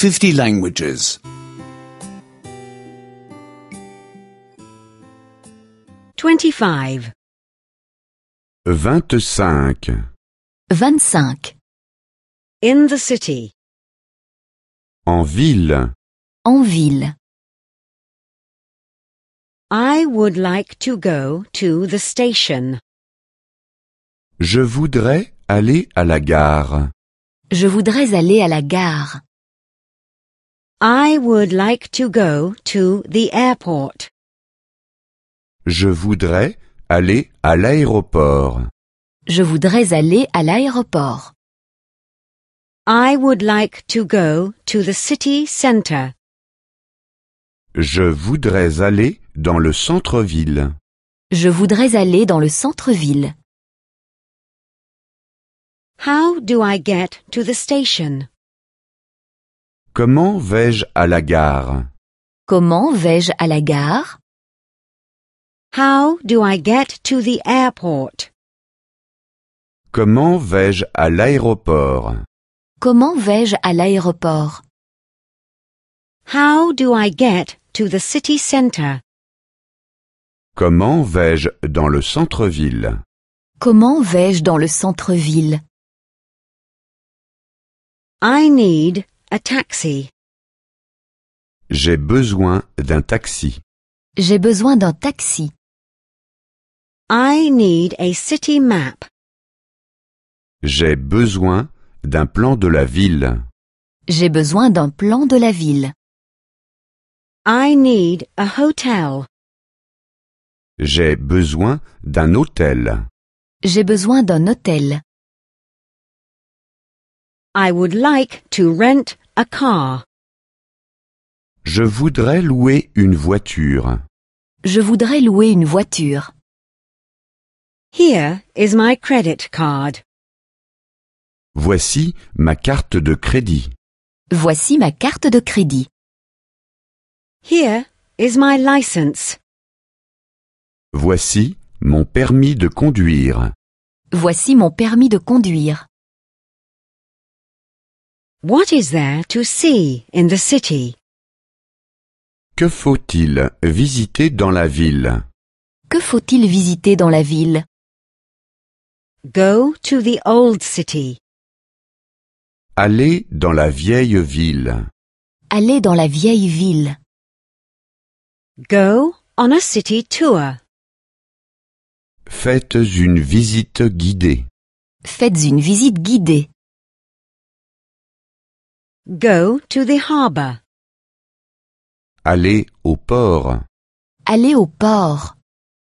50 languages. 25. 25. 25. In the city. En ville. En ville. I would like to go to the station. Je voudrais aller à la gare. Je voudrais aller à la gare. I would like to go to the airport. Je voudrais aller à l'aéroport. Je voudrais aller à l'aéroport. I would like to go to the city center. Je voudrais aller dans le centre-ville. Je voudrais aller dans le centre-ville. How do I get to the station? Comment vais-je à la gare? Comment vais-je à la gare? How do I get to the airport? Comment vais-je à l'aéroport? Comment vais-je à l'aéroport? How do I get to the city center? Comment vais-je dans le centre-ville? Comment vais-je dans le centre-ville? I need a taxi. J'ai besoin d'un taxi. J'ai besoin d'un taxi. I need a city map. J'ai besoin d'un plan de la ville. J'ai besoin d'un plan de la ville. I need a hotel. J'ai besoin d'un hôtel. J'ai besoin d'un hôtel. I would like to rent a car. Je voudrais louer une voiture. Je voudrais louer une voiture. Here is my credit card. Voici ma carte de crédit. Voici ma carte de crédit. Here is my license. Voici mon permis de conduire. Voici mon permis de conduire. What is there to see in the city? Que faut-il visiter dans la ville? Que faut-il visiter dans la ville? Go to the old city. Aller dans la vieille ville. Aller dans la vieille ville. Go on a city tour. Faites une visite guidée. Faites une visite guidée. Go to the harbor. Aller au port. Aller au port.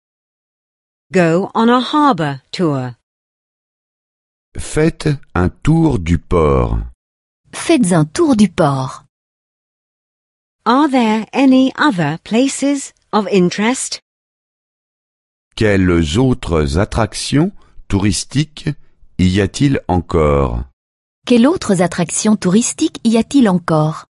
Go on a harbor tour. Faites un tour du port. Faites un tour du port. Are there any other places of interest? Quelles autres attractions touristiques y a-t-il encore? Quelles autres attractions touristiques y a-t-il encore?